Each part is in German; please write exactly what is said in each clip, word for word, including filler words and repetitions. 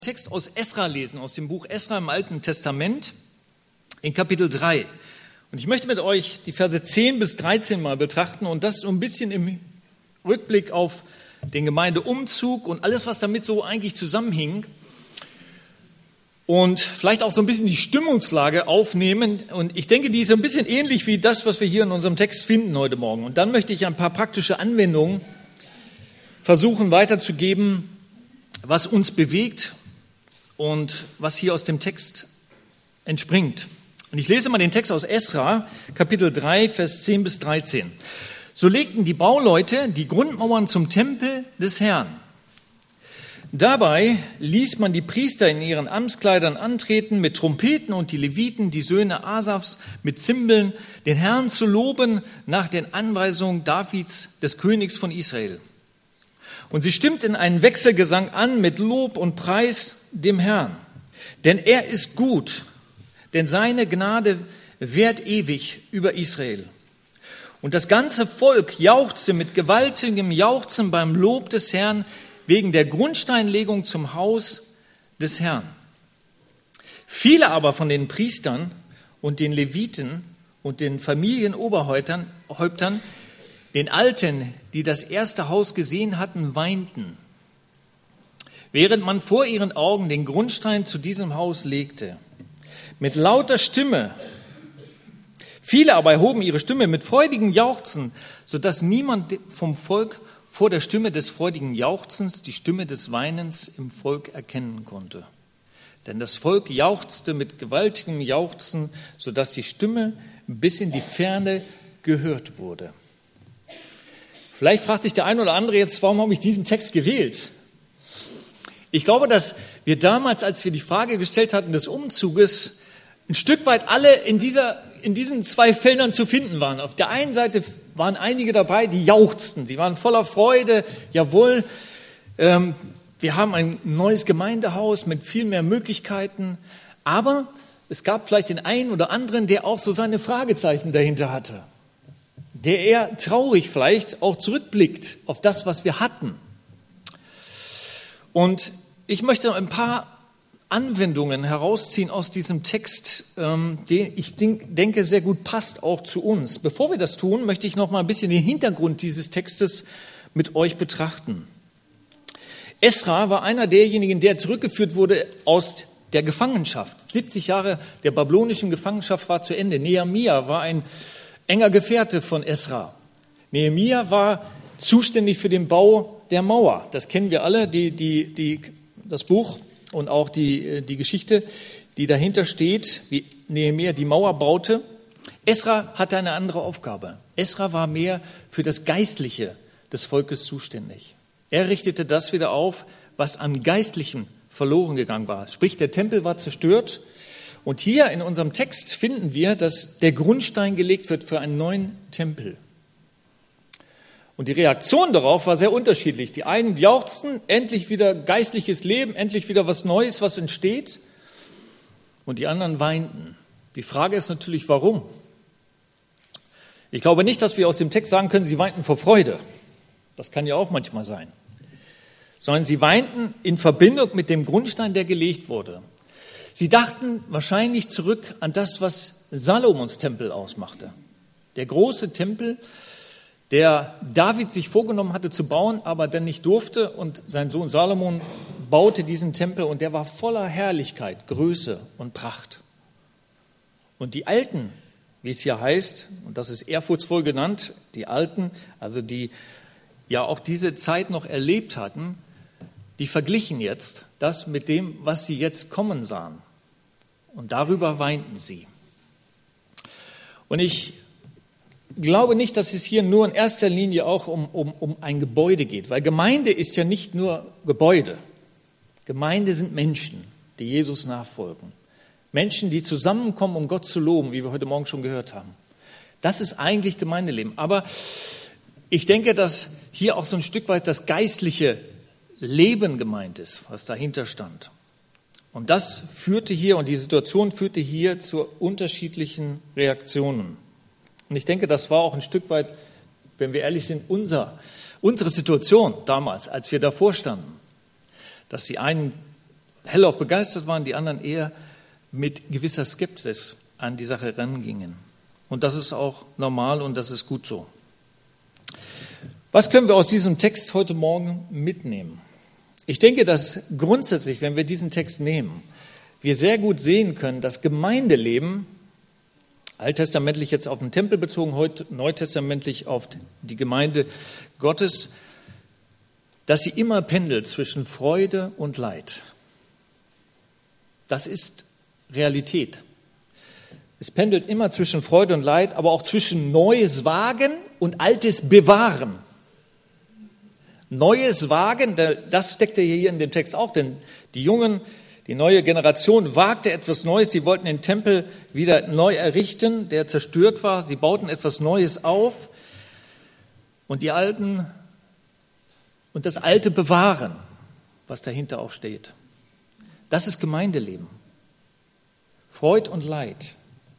Text aus Esra lesen, aus dem Buch Esra im Alten Testament in Kapitel drei. Und ich möchte mit euch die Verse zehn bis dreizehn mal betrachten und das so ein bisschen im Rückblick auf den Gemeindeumzug und alles, was damit so eigentlich zusammenhing. Und vielleicht auch so ein bisschen die Stimmungslage aufnehmen. Und ich denke, die ist so ein bisschen ähnlich wie das, was wir hier in unserem Text finden heute Morgen. Und dann möchte ich ein paar praktische Anwendungen versuchen weiterzugeben, was uns bewegt und was hier aus dem Text entspringt. Und ich lese mal den Text aus Esra, Kapitel drei, Vers zehn bis dreizehn. So legten die Bauleute die Grundmauern zum Tempel des Herrn. Dabei ließ man die Priester in ihren Amtskleidern antreten mit Trompeten und die Leviten, die Söhne Asafs, mit Zimbeln, den Herrn zu loben nach den Anweisungen Davids, des Königs von Israel. Und sie stimmten einen Wechselgesang an mit Lob und Preis dem Herrn. Denn er ist gut, denn seine Gnade währt ewig über Israel. Und das ganze Volk jauchzte mit gewaltigem Jauchzen beim Lob des Herrn wegen der Grundsteinlegung zum Haus des Herrn. Viele aber von den Priestern und den Leviten und den Familienoberhäuptern, Häuptern, den Alten, die das erste Haus gesehen hatten, weinten, während man vor ihren Augen den Grundstein zu diesem Haus legte. Mit lauter Stimme. Viele aber erhoben ihre Stimme mit freudigem Jauchzen, sodass niemand vom Volk vor der Stimme des freudigen Jauchzens die Stimme des Weinens im Volk erkennen konnte. Denn das Volk jauchzte mit gewaltigem Jauchzen, sodass die Stimme bis in die Ferne gehört wurde. Vielleicht fragt sich der eine oder andere jetzt, warum habe ich diesen Text gewählt? Ich glaube, dass wir damals, als wir die Frage gestellt hatten des Umzuges, ein Stück weit alle in, dieser, in diesen zwei Feldern zu finden waren. Auf der einen Seite waren einige dabei, die jauchzten, die waren voller Freude, jawohl, ähm, wir haben ein neues Gemeindehaus mit viel mehr Möglichkeiten, aber es gab vielleicht den einen oder anderen, der auch so seine Fragezeichen dahinter hatte, der eher traurig vielleicht auch zurückblickt auf das, was wir hatten. Und ich möchte ein paar Anwendungen herausziehen aus diesem Text, ähm, den ich denke sehr gut passt auch zu uns. Bevor wir das tun, möchte ich noch mal ein bisschen den Hintergrund dieses Textes mit euch betrachten. Esra war einer derjenigen, der zurückgeführt wurde aus der Gefangenschaft. siebzig Jahre der babylonischen Gefangenschaft war zu Ende. Nehemia war ein enger Gefährte von Esra. Nehemia war zuständig für den Bau der Mauer. Das kennen wir alle, die, die, die, das Buch und auch die, die Geschichte, die dahinter steht, wie Nehemia die Mauer baute. Esra hatte eine andere Aufgabe. Esra war mehr für das Geistliche des Volkes zuständig. Er richtete das wieder auf, was an Geistlichem verloren gegangen war. Sprich, der Tempel war zerstört. Und hier in unserem Text finden wir, dass der Grundstein gelegt wird für einen neuen Tempel. Und die Reaktion darauf war sehr unterschiedlich. Die einen jauchzten, endlich wieder geistliches Leben, endlich wieder was Neues, was entsteht. Und die anderen weinten. Die Frage ist natürlich, warum? Ich glaube nicht, dass wir aus dem Text sagen können, sie weinten vor Freude. Das kann ja auch manchmal sein. Sondern sie weinten in Verbindung mit dem Grundstein, der gelegt wurde. Sie dachten wahrscheinlich zurück an das, was Salomons Tempel ausmachte. Der große Tempel, der David sich vorgenommen hatte zu bauen, aber dann nicht durfte. Und sein Sohn Salomon baute diesen Tempel und der war voller Herrlichkeit, Größe und Pracht. Und die Alten, wie es hier heißt, und das ist ehrfurchtsvoll genannt, die Alten, also die ja auch diese Zeit noch erlebt hatten, die verglichen jetzt das mit dem, was sie jetzt kommen sahen. Und darüber weinten sie. Und ich glaube nicht, dass es hier nur in erster Linie auch um, um, um ein Gebäude geht, weil Gemeinde ist ja nicht nur Gebäude. Gemeinde sind Menschen, die Jesus nachfolgen. Menschen, die zusammenkommen, um Gott zu loben, wie wir heute Morgen schon gehört haben. Das ist eigentlich Gemeindeleben. Aber ich denke, dass hier auch so ein Stück weit das geistliche Leben gemeint ist, was dahinter stand. Und das führte hier, und die Situation führte hier zu unterschiedlichen Reaktionen. Und ich denke, das war auch ein Stück weit, wenn wir ehrlich sind, unser, unsere Situation damals, als wir davor standen. Dass die einen hellauf begeistert waren, die anderen eher mit gewisser Skepsis an die Sache rangingen. Und das ist auch normal und das ist gut so. Was können wir aus diesem Text heute Morgen mitnehmen? Ich denke, dass grundsätzlich, wenn wir diesen Text nehmen, wir sehr gut sehen können, dass Gemeindeleben, alttestamentlich jetzt auf den Tempel bezogen, heute neutestamentlich auf die Gemeinde Gottes, dass sie immer pendelt zwischen Freude und Leid. Das ist Realität. Es pendelt immer zwischen Freude und Leid, aber auch zwischen Neues wagen und Altes bewahren. Neues wagen, das steckt ja hier in dem Text auch, denn die Jungen, die neue Generation wagte etwas Neues. Sie wollten den Tempel wieder neu errichten, der zerstört war. Sie bauten etwas Neues auf und die Alten und das Alte bewahren, was dahinter auch steht. Das ist Gemeindeleben. Freud und Leid.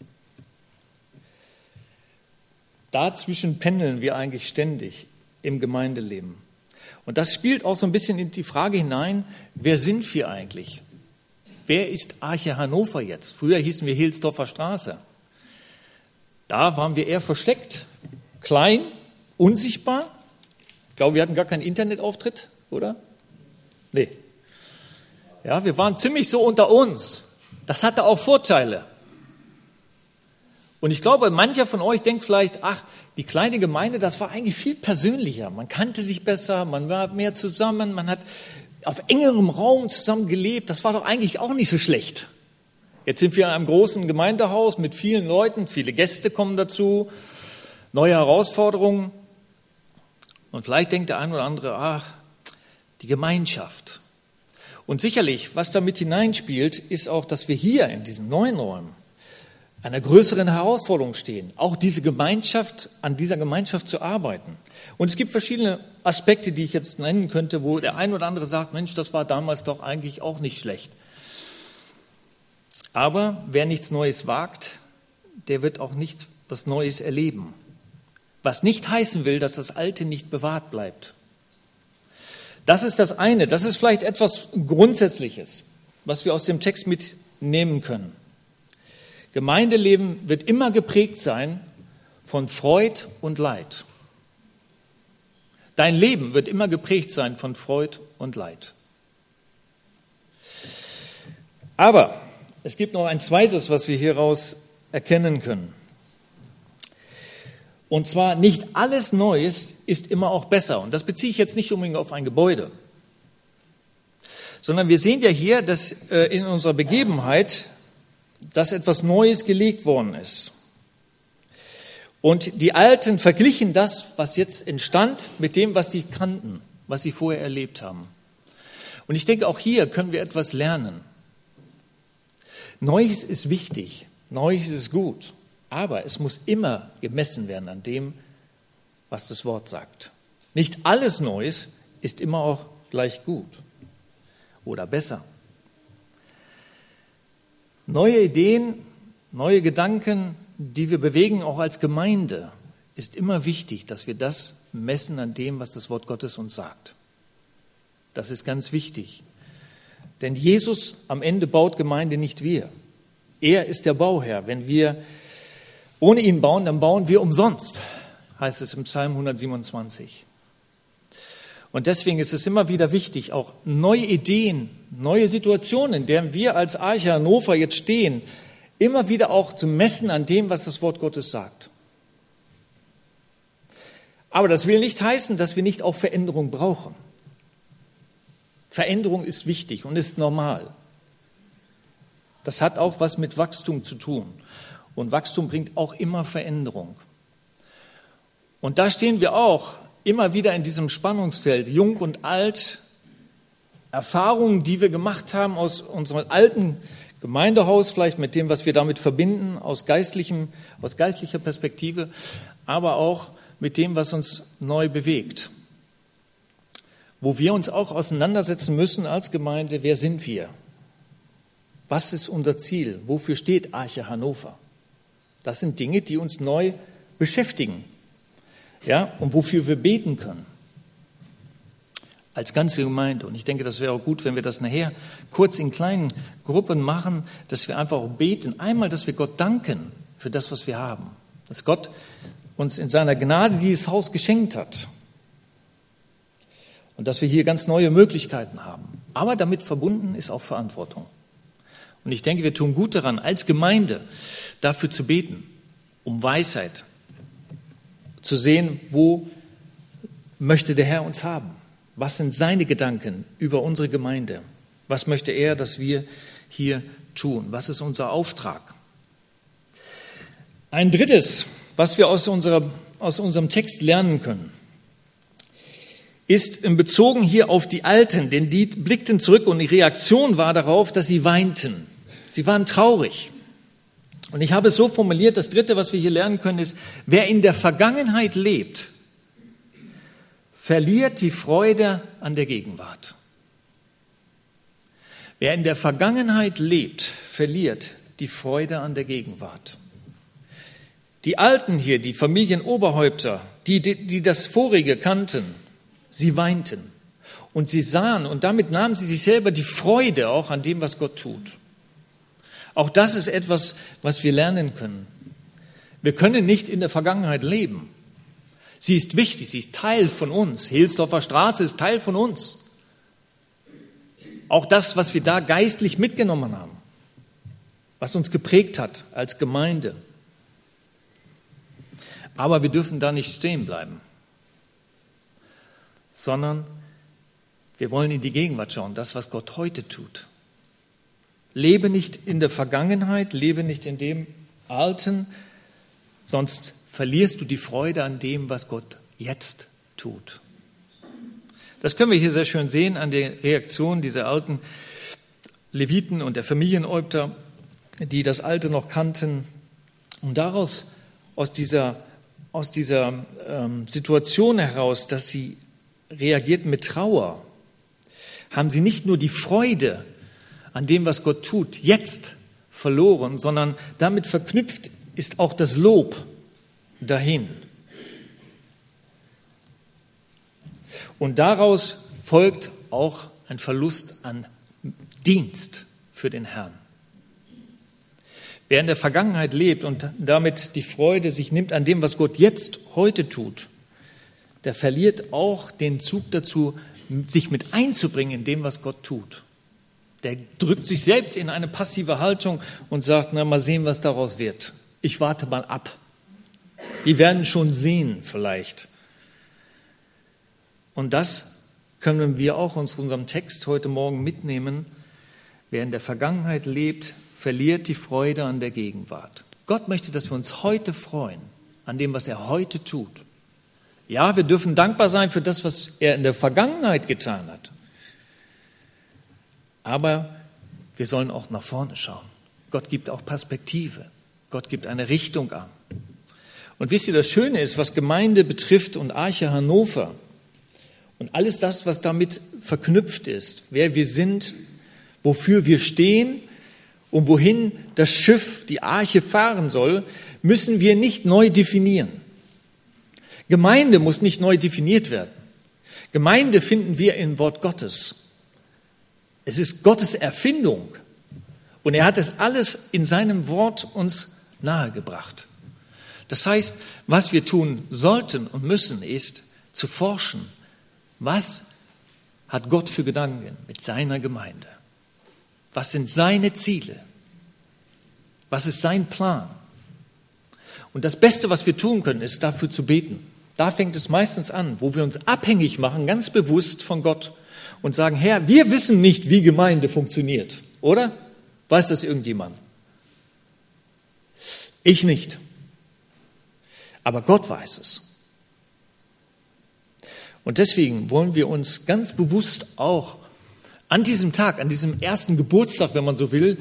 Dazwischen pendeln wir eigentlich ständig im Gemeindeleben. Und das spielt auch so ein bisschen in die Frage hinein, wer sind wir eigentlich? Wer ist Arche Hannover jetzt? Früher hießen wir Hilsdorfer Straße. Da waren wir eher versteckt, klein, unsichtbar. Ich glaube, wir hatten gar keinen Internetauftritt, oder? Nee. Ja, wir waren ziemlich so unter uns. Das hatte auch Vorteile. Und ich glaube, mancher von euch denkt vielleicht, ach, die kleine Gemeinde, das war eigentlich viel persönlicher. Man kannte sich besser, man war mehr zusammen, man hat auf engerem Raum zusammen gelebt. Das war doch eigentlich auch nicht so schlecht. Jetzt sind wir in einem großen Gemeindehaus mit vielen Leuten, viele Gäste kommen dazu, neue Herausforderungen. Und vielleicht denkt der ein oder andere, ach, die Gemeinschaft. Und sicherlich, was damit hineinspielt, ist auch, dass wir hier in diesen neuen Räumen einer größeren Herausforderung stehen, auch diese Gemeinschaft, an dieser Gemeinschaft zu arbeiten. Und es gibt verschiedene Aspekte, die ich jetzt nennen könnte, wo der ein oder andere sagt, Mensch, das war damals doch eigentlich auch nicht schlecht. Aber wer nichts Neues wagt, der wird auch nichts was Neues erleben. Was nicht heißen will, dass das Alte nicht bewahrt bleibt. Das ist das eine, das ist vielleicht etwas Grundsätzliches, was wir aus dem Text mitnehmen können. Gemeindeleben wird immer geprägt sein von Freud und Leid. Dein Leben wird immer geprägt sein von Freud und Leid. Aber es gibt noch ein zweites, was wir hieraus erkennen können. Und zwar, nicht alles Neues ist immer auch besser. Und das beziehe ich jetzt nicht unbedingt auf ein Gebäude, sondern wir sehen ja hier, dass in unserer Begebenheit dass etwas Neues gelegt worden ist. Und die Alten verglichen das, was jetzt entstand, mit dem, was sie kannten, was sie vorher erlebt haben. Und ich denke, auch hier können wir etwas lernen. Neues ist wichtig, Neues ist gut, aber es muss immer gemessen werden an dem, was das Wort sagt. Nicht alles Neues ist immer auch gleich gut oder besser. Neue Ideen, neue Gedanken, die wir bewegen, auch als Gemeinde, ist immer wichtig, dass wir das messen an dem, was das Wort Gottes uns sagt. Das ist ganz wichtig. Denn Jesus am Ende baut Gemeinde, nicht wir. Er ist der Bauherr. Wenn wir ohne ihn bauen, dann bauen wir umsonst, heißt es im Psalm hundertsiebenundzwanzig. Und deswegen ist es immer wieder wichtig, auch neue Ideen, neue Situationen, in denen wir als Arche Hannover jetzt stehen, immer wieder auch zu messen an dem, was das Wort Gottes sagt. Aber das will nicht heißen, dass wir nicht auch Veränderung brauchen. Veränderung ist wichtig und ist normal. Das hat auch was mit Wachstum zu tun. Und Wachstum bringt auch immer Veränderung. Und da stehen wir auch immer wieder in diesem Spannungsfeld, jung und alt, Erfahrungen, die wir gemacht haben aus unserem alten Gemeindehaus, vielleicht mit dem, was wir damit verbinden, aus, geistlichem, aus geistlicher Perspektive, aber auch mit dem, was uns neu bewegt. Wo wir uns auch auseinandersetzen müssen als Gemeinde, wer sind wir? Was ist unser Ziel? Wofür steht Arche Hannover? Das sind Dinge, die uns neu beschäftigen. Ja, und wofür wir beten können. als ganze Gemeinde. Und ich denke, das wäre auch gut, wenn wir das nachher kurz in kleinen Gruppen machen, dass wir einfach auch beten. Einmal, dass wir Gott danken für das, was wir haben. Dass Gott uns in seiner Gnade dieses Haus geschenkt hat. Und dass wir hier ganz neue Möglichkeiten haben. Aber damit verbunden ist auch Verantwortung. Und ich denke, wir tun gut daran, als Gemeinde dafür zu beten, um Weisheit, zu sehen, wo möchte der Herr uns haben. Was sind seine Gedanken über unsere Gemeinde? Was möchte er, dass wir hier tun? Was ist unser Auftrag? Ein drittes, was wir aus, unserer, aus unserem Text lernen können, ist bezogen hier auf die Alten, denn die blickten zurück und die Reaktion war darauf, dass sie weinten. Sie waren traurig. Und ich habe es so formuliert, das dritte, was wir hier lernen können, ist, wer in der Vergangenheit lebt, verliert die Freude an der Gegenwart. Wer in der Vergangenheit lebt, verliert die Freude an der Gegenwart. Die Alten hier, die Familienoberhäupter, die, die, die das Vorige kannten, sie weinten und sie sahen und damit nahmen sie sich selber die Freude auch an dem, was Gott tut. Auch das ist etwas, was wir lernen können. Wir können nicht in der Vergangenheit leben. Sie ist wichtig, sie ist Teil von uns. Helsdorfer Straße ist Teil von uns. Auch das, was wir da geistlich mitgenommen haben, was uns geprägt hat als Gemeinde. Aber wir dürfen da nicht stehen bleiben, sondern wir wollen in die Gegenwart schauen, das, was Gott heute tut. Lebe nicht in der Vergangenheit, lebe nicht in dem Alten, sonst verlierst du die Freude an dem, was Gott jetzt tut. Das können wir hier sehr schön sehen an der Reaktion dieser alten Leviten und der Familienhäupter, die das Alte noch kannten. Und daraus, aus dieser, aus dieser ähm, Situation heraus, dass sie reagierten mit Trauer, haben sie nicht nur die Freude an dem, was Gott tut, jetzt verloren, sondern damit verknüpft ist auch das Lob dahin. Und daraus folgt auch ein Verlust an Dienst für den Herrn. Wer in der Vergangenheit lebt und damit die Freude sich nimmt an dem, was Gott jetzt heute tut, der verliert auch den Zug dazu, sich mit einzubringen in dem, was Gott tut. Der drückt sich selbst in eine passive Haltung und sagt, na, mal sehen, was daraus wird. Ich warte mal ab. Die werden schon sehen vielleicht. Und das können wir auch aus unserem Text heute Morgen mitnehmen. Wer in der Vergangenheit lebt, verliert die Freude an der Gegenwart. Gott möchte, dass wir uns heute freuen an dem, was er heute tut. Ja, wir dürfen dankbar sein für das, was er in der Vergangenheit getan hat. Aber wir sollen auch nach vorne schauen. Gott gibt auch Perspektive. Gott gibt eine Richtung an. Und wisst ihr, das Schöne ist, was Gemeinde betrifft und Arche Hannover und alles das, was damit verknüpft ist, wer wir sind, wofür wir stehen und wohin das Schiff, die Arche fahren soll, müssen wir nicht neu definieren. Gemeinde muss nicht neu definiert werden. Gemeinde finden wir im Wort Gottes. Es ist Gottes Erfindung und er hat es alles in seinem Wort uns nahegebracht. Das heißt, was wir tun sollten und müssen, ist zu forschen, was hat Gott für Gedanken mit seiner Gemeinde? Was sind seine Ziele? Was ist sein Plan? Und das Beste, was wir tun können, ist dafür zu beten. Da fängt es meistens an, wo wir uns abhängig machen, ganz bewusst von Gott und sagen, Herr, wir wissen nicht, wie Gemeinde funktioniert, oder? Weiß das irgendjemand? Ich nicht. Aber Gott weiß es. Und deswegen wollen wir uns ganz bewusst auch an diesem Tag, an diesem ersten Geburtstag, wenn man so will,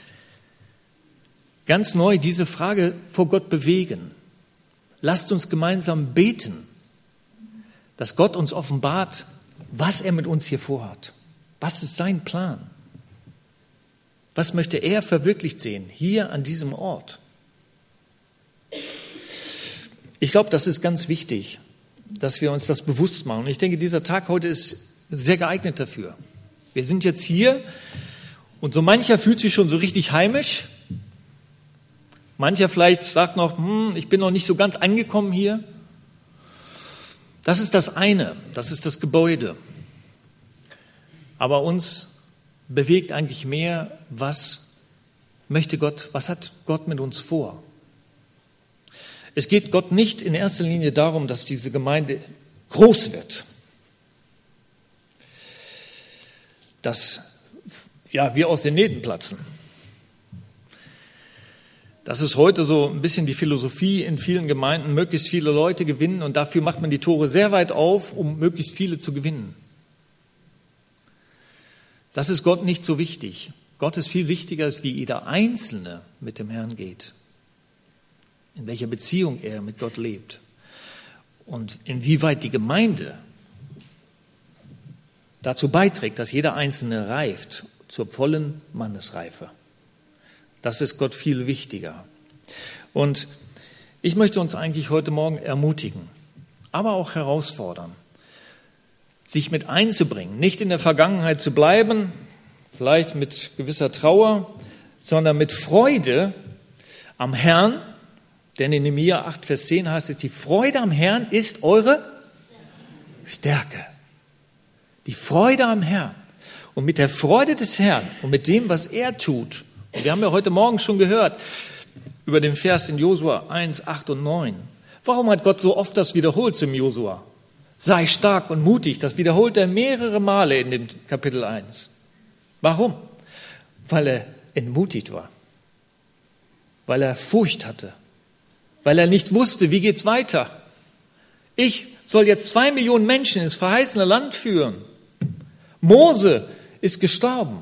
ganz neu diese Frage vor Gott bewegen. Lasst uns gemeinsam beten, dass Gott uns offenbart, was er mit uns hier vorhat. Was ist sein Plan? Was möchte er verwirklicht sehen, hier an diesem Ort? Ich glaube, das ist ganz wichtig, dass wir uns das bewusst machen. Und ich denke, dieser Tag heute ist sehr geeignet dafür. Wir sind jetzt hier und so mancher fühlt sich schon so richtig heimisch. Mancher vielleicht sagt noch, hm, ich bin noch nicht so ganz angekommen hier. Das ist das eine, das ist das Gebäude. Aber uns bewegt eigentlich mehr, was möchte Gott, was hat Gott mit uns vor? Es geht Gott nicht in erster Linie darum, dass diese Gemeinde groß wird. Dass ja, wir aus den Nähten platzen. Das ist heute so ein bisschen die Philosophie in vielen Gemeinden, möglichst viele Leute gewinnen und dafür macht man die Tore sehr weit auf, um möglichst viele zu gewinnen. Das ist Gott nicht so wichtig. Gott ist viel wichtiger, als wie jeder Einzelne mit dem Herrn geht. In welcher Beziehung er mit Gott lebt. Und inwieweit die Gemeinde dazu beiträgt, dass jeder Einzelne reift zur vollen Mannesreife. Das ist Gott viel wichtiger. Und ich möchte uns eigentlich heute Morgen ermutigen, aber auch herausfordern, sich mit einzubringen, nicht in der Vergangenheit zu bleiben, vielleicht mit gewisser Trauer, sondern mit Freude am Herrn, denn in Nehemia acht, Vers zehn heißt es, die Freude am Herrn ist eure Stärke. Die Freude am Herrn. Und mit der Freude des Herrn und mit dem, was er tut, und wir haben ja heute Morgen schon gehört über den Vers in Josua eins, acht und neun. Warum hat Gott so oft das wiederholt zum Josua? Sei stark und mutig, das wiederholt er mehrere Male in dem Kapitel eins. Warum? Weil er entmutigt war, weil er Furcht hatte, weil er nicht wusste, wie geht's weiter. Ich soll jetzt zwei Millionen Menschen ins verheißene Land führen. Mose ist gestorben.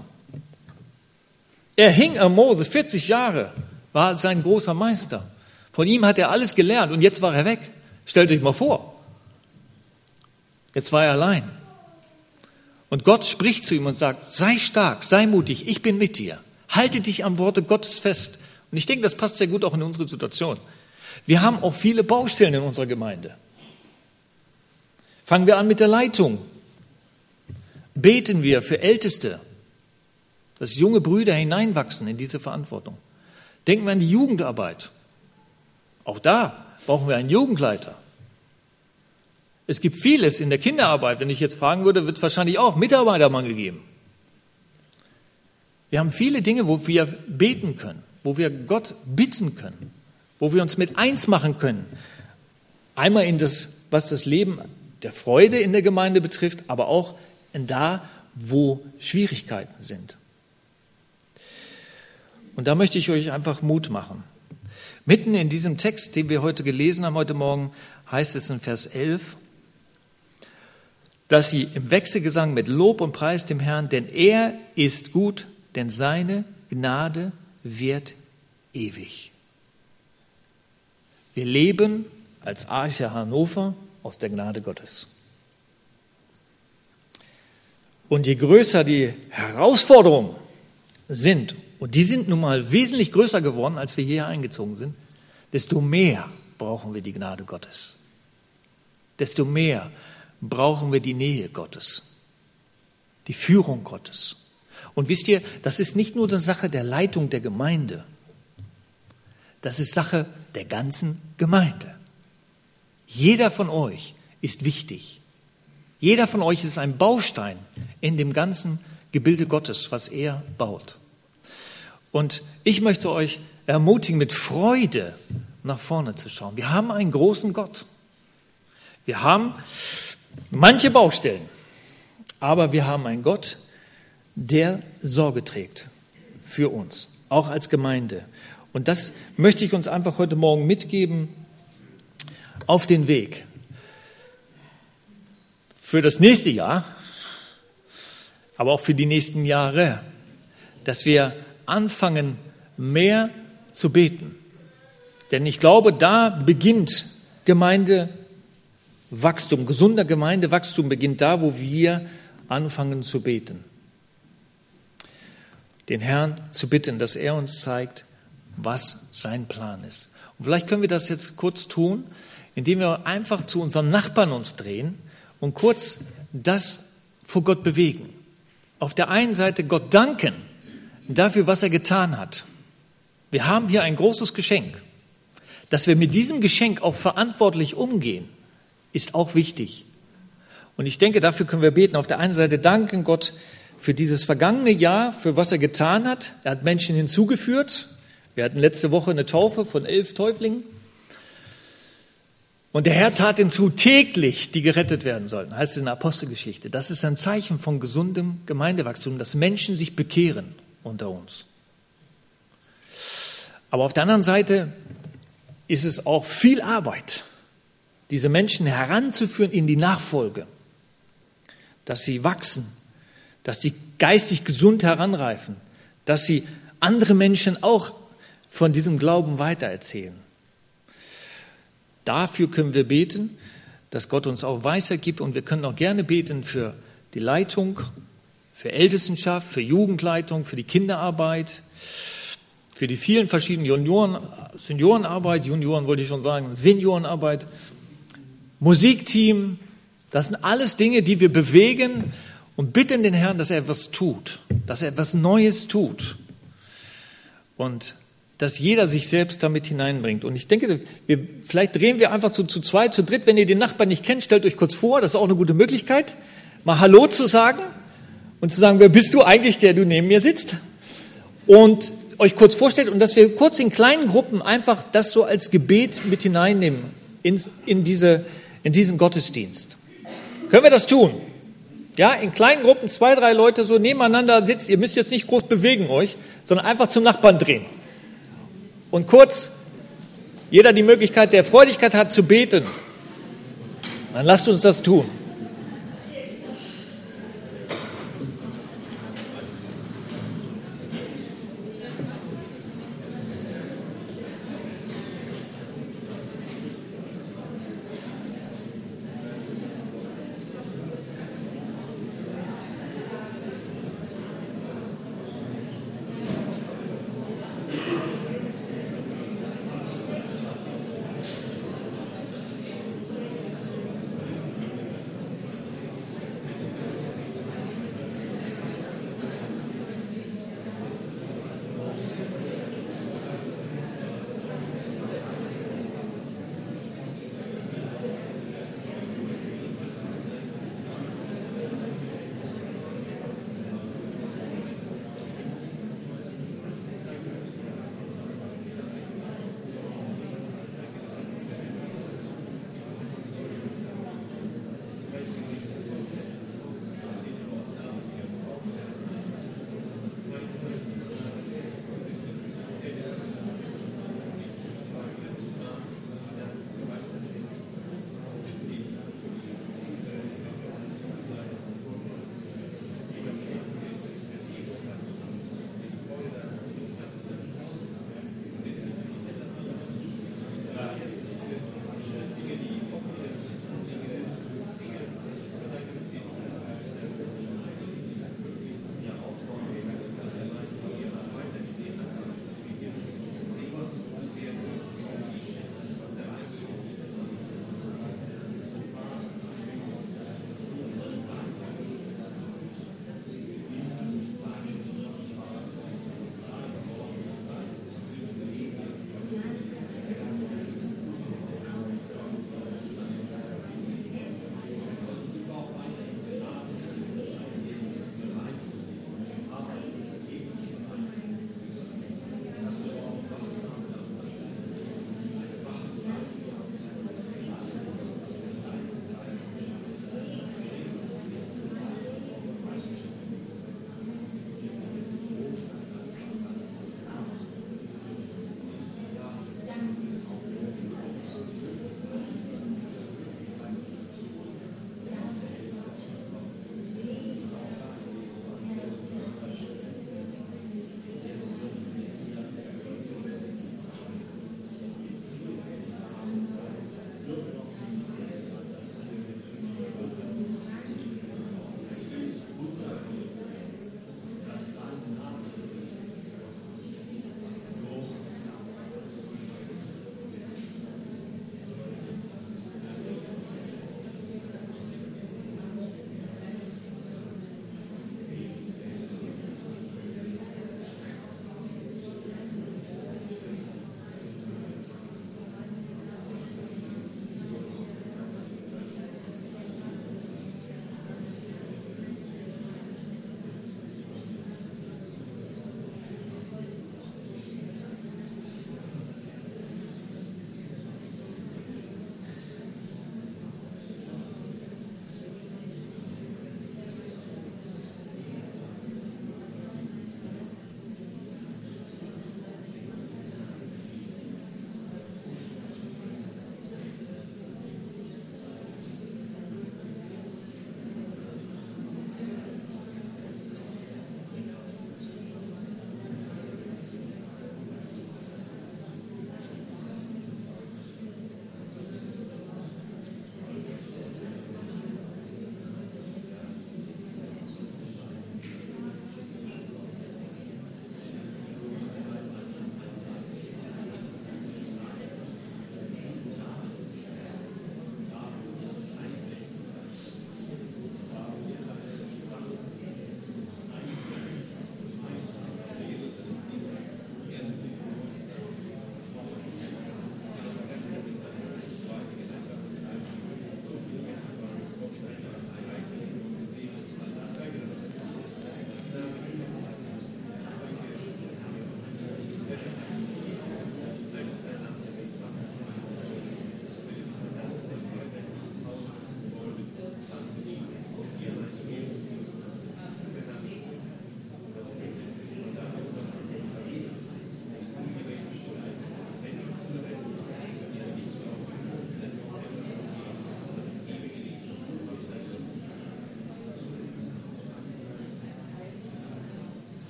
Er hing am Mose, vierzig Jahre war sein großer Meister. Von ihm hat er alles gelernt und jetzt war er weg. Stellt euch mal vor. Jetzt war er allein. Und Gott spricht zu ihm und sagt, sei stark, sei mutig, ich bin mit dir. Halte dich am Worte Gottes fest. Und ich denke, das passt sehr gut auch in unsere Situation. Wir haben auch viele Baustellen in unserer Gemeinde. Fangen wir an mit der Leitung. Beten wir für Älteste, dass junge Brüder hineinwachsen in diese Verantwortung. Denken wir an die Jugendarbeit. Auch da brauchen wir einen Jugendleiter. Es gibt vieles in der Kinderarbeit. Wenn ich jetzt fragen würde, wird es wahrscheinlich auch Mitarbeitermangel geben. Wir haben viele Dinge, wo wir beten können, wo wir Gott bitten können, wo wir uns mit eins machen können. Einmal in das, was das Leben der Freude in der Gemeinde betrifft, aber auch in da, wo Schwierigkeiten sind. Und da möchte ich euch einfach Mut machen. Mitten in diesem Text, den wir heute gelesen haben, heute Morgen, heißt es in Vers elf, dass sie im Wechselgesang mit Lob und Preis dem Herrn, denn er ist gut, denn seine Gnade währt ewig. Wir leben als Arche Hannover aus der Gnade Gottes. Und je größer die Herausforderungen sind, und die sind nun mal wesentlich größer geworden, als wir hier eingezogen sind, desto mehr brauchen wir die Gnade Gottes. Desto mehr brauchen wir die Nähe Gottes, die Führung Gottes. Und wisst ihr, das ist nicht nur eine Sache der Leitung der Gemeinde, das ist Sache der ganzen Gemeinde. Jeder von euch ist wichtig. Jeder von euch ist ein Baustein in dem ganzen Gebilde Gottes, was er baut. Und ich möchte euch ermutigen, mit Freude nach vorne zu schauen. Wir haben einen großen Gott. Wir haben manche Baustellen, aber wir haben einen Gott, der Sorge trägt für uns, auch als Gemeinde. Und das möchte ich uns einfach heute Morgen mitgeben auf den Weg für das nächste Jahr, aber auch für die nächsten Jahre, dass wir anfangen, mehr zu beten. Denn ich glaube, da beginnt Gemeindewachstum, gesunder Gemeindewachstum beginnt da, wo wir anfangen zu beten. Den Herrn zu bitten, dass er uns zeigt, was sein Plan ist. Und vielleicht können wir das jetzt kurz tun, indem wir einfach zu unserem Nachbarn uns drehen und kurz das vor Gott bewegen. Auf der einen Seite Gott danken dafür, was er getan hat. Wir haben hier ein großes Geschenk. Dass wir mit diesem Geschenk auch verantwortlich umgehen, ist auch wichtig. Und ich denke, dafür können wir beten. Auf der einen Seite danken Gott für dieses vergangene Jahr, für was er getan hat. Er hat Menschen hinzugeführt. Wir hatten letzte Woche eine Taufe von elf Täuflingen. Und der Herr tat hinzu täglich, die gerettet werden sollten, heißt es in der Apostelgeschichte. Das ist ein Zeichen von gesundem Gemeindewachstum, dass Menschen sich bekehren unter uns. Aber auf der anderen Seite ist es auch viel Arbeit, diese Menschen heranzuführen in die Nachfolge, dass sie wachsen, dass sie geistig gesund heranreifen, dass sie andere Menschen auch von diesem Glauben weitererzählen. Dafür können wir beten, dass Gott uns auch Weisheit gibt, und wir können auch gerne beten für die Leitung, für Ältestenschaft, für Jugendleitung, für die Kinderarbeit, für die vielen verschiedenen Junioren, Seniorenarbeit, Junioren wollte ich schon sagen, Seniorenarbeit, Musikteam. Das sind alles Dinge, die wir bewegen und bitten den Herrn, dass er etwas tut, dass er etwas Neues tut und dass jeder sich selbst damit hineinbringt. Und ich denke, wir, vielleicht drehen wir einfach so zu zweit, zu dritt. Wenn ihr den Nachbarn nicht kennt, stellt euch kurz vor, das ist auch eine gute Möglichkeit, mal Hallo zu sagen und zu sagen, wer bist du eigentlich, der du neben mir sitzt? Und euch kurz vorstellt und dass wir kurz in kleinen Gruppen einfach das so als Gebet mit hineinnehmen in, in, diese, in diesen Gottesdienst. Können wir das tun? Ja, in kleinen Gruppen, zwei, drei Leute so nebeneinander sitzt. Ihr müsst jetzt nicht groß bewegen euch, sondern einfach zum Nachbarn drehen. Und kurz, jeder die Möglichkeit, der Freudigkeit hat, zu beten. Dann lasst uns das tun.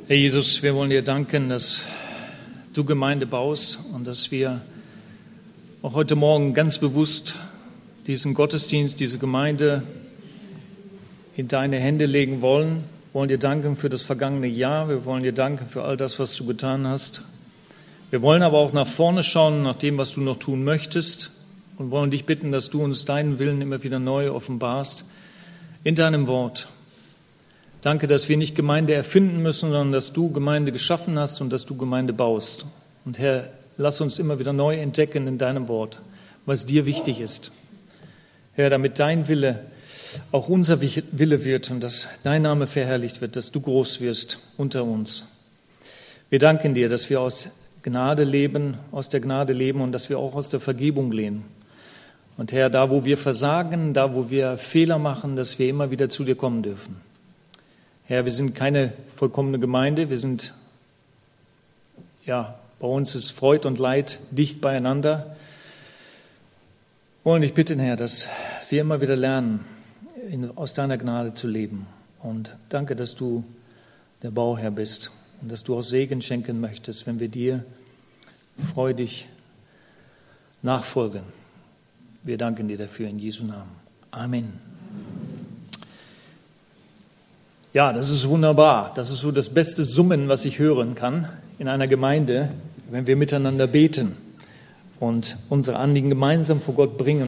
Herr Jesus, wir wollen dir danken, dass du Gemeinde baust und dass wir auch heute Morgen ganz bewusst diesen Gottesdienst, diese Gemeinde in deine Hände legen wollen. Wir wollen dir danken für das vergangene Jahr. Wir wollen dir danken für all das, was du getan hast. Wir wollen aber auch nach vorne schauen, nach dem, was du noch tun möchtest, und wollen dich bitten, dass du uns deinen Willen immer wieder neu offenbarst in deinem Wort. Danke, dass wir nicht Gemeinde erfinden müssen, sondern dass du Gemeinde geschaffen hast und dass du Gemeinde baust. Und Herr, lass uns immer wieder neu entdecken in deinem Wort, was dir wichtig ist. Herr, damit dein Wille auch unser Wille wird und dass dein Name verherrlicht wird, dass du groß wirst unter uns. Wir danken dir, dass wir aus Gnade leben, aus der Gnade leben und dass wir auch aus der Vergebung leben. Und Herr, da wo wir versagen, da wo wir Fehler machen, dass wir immer wieder zu dir kommen dürfen. Herr, wir sind keine vollkommene Gemeinde, wir sind, ja, bei uns ist Freud und Leid dicht beieinander. Und ich bitte, Herr, dass wir immer wieder lernen, in, aus deiner Gnade zu leben. Und danke, dass du der Bauherr bist und dass du auch Segen schenken möchtest, wenn wir dir freudig nachfolgen. Wir danken dir dafür in Jesu Namen. Amen. Ja, das ist wunderbar. Das ist so das beste Summen, was ich hören kann in einer Gemeinde, wenn wir miteinander beten und unsere Anliegen gemeinsam vor Gott bringen.